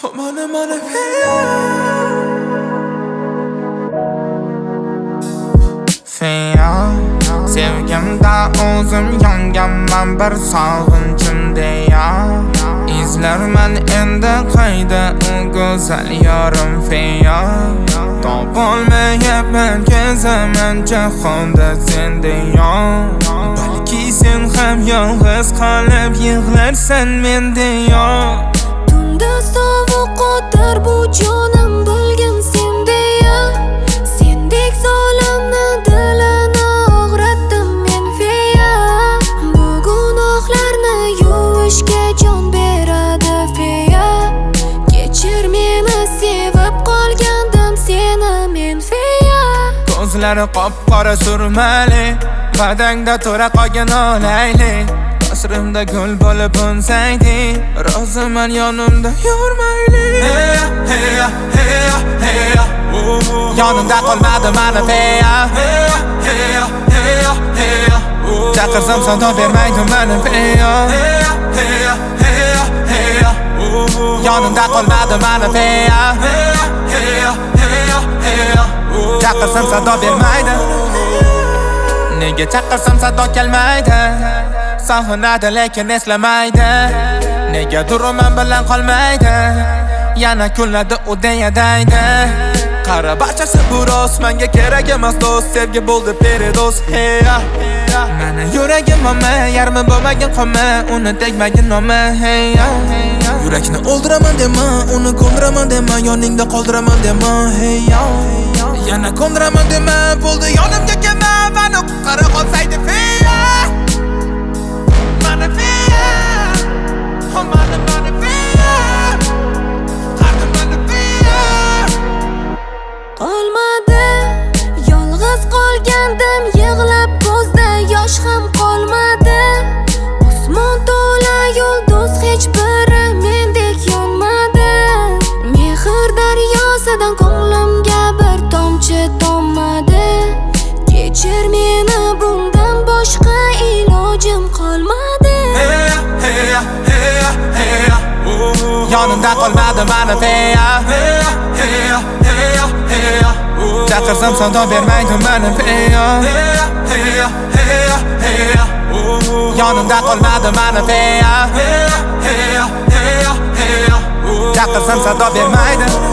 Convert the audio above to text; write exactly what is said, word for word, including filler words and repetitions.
Mana mana Feya Sevgimda o'zim yonganman bir sog'inchimda ya Izlarman endi qayda u go'zal yorim Feya Topolmayapman kezaman jahonda sendeyo Balki sen ham yolg'iz qolib yig'larsan mendeyo Tunda sovuq o'tir bu jonim bilgin sendeya Sendek zolimni dilini og'ratdim men Feya Bu gunohlarni yuvishga jon beradi Feya Kechir meni sevib qolgandim seni men Feya Ko'zlari qop-qora surmali Badangda to'ra qolgan olayli Qasrimda gul bo'lib unsaydi Roziman yonimda yurmayli Heya, heya, heya, heya Yonimda qolmadi mani Feya Heya, heya, heya, heya Chaqirsam sado bermaydi mani Feya Heya, heya, heya, heya Yonimda qolmadi mani Feya Heya, heya, heya, heya Chaqirsam sado bermaydi Nega chaqirsam sado kelmaydi Sog'inadi lekin eslamaydi Nega durman bilan qolmaydi Yana kunladi u deyadaydi Qara barchasi bu rost Menga kerak emas do'st Sevgi bo'ldi peridost Heya Mani yuragim oma Yarmi bo'lmagan qoma Uni tegmagin noma Heya Yurakni o'ldiraman dema Uni ko'ndiraman dema Yoningda qoldiraman dema Heya Yana ko'ndiraman dema Bo'ldi yonimga kelma Mani qutqara qolsaydi Feya Mani Feya Oh mani mani Feya Qani mani Feya Qolmadi Yolg'iz qolgandim Yig'lab ko'zda yosh ham qolmadi Osmon to'la yulduz hech biri mendek yonmadi Mehr daryosidan ko'nglimga bir tomchi tomadi Kechir meni bundan boshqa ilojim qolmadi Heya, heya, heya, heya Yonimda qolmadi mani Feya Heya, heya, heya, heya Chaqirsam sado bermaydi mani Feya Heya, heya, heya, heya Yonimda qolmadi mani Feya Heya, heya, heya, heya Chaqirsam sado bermaydi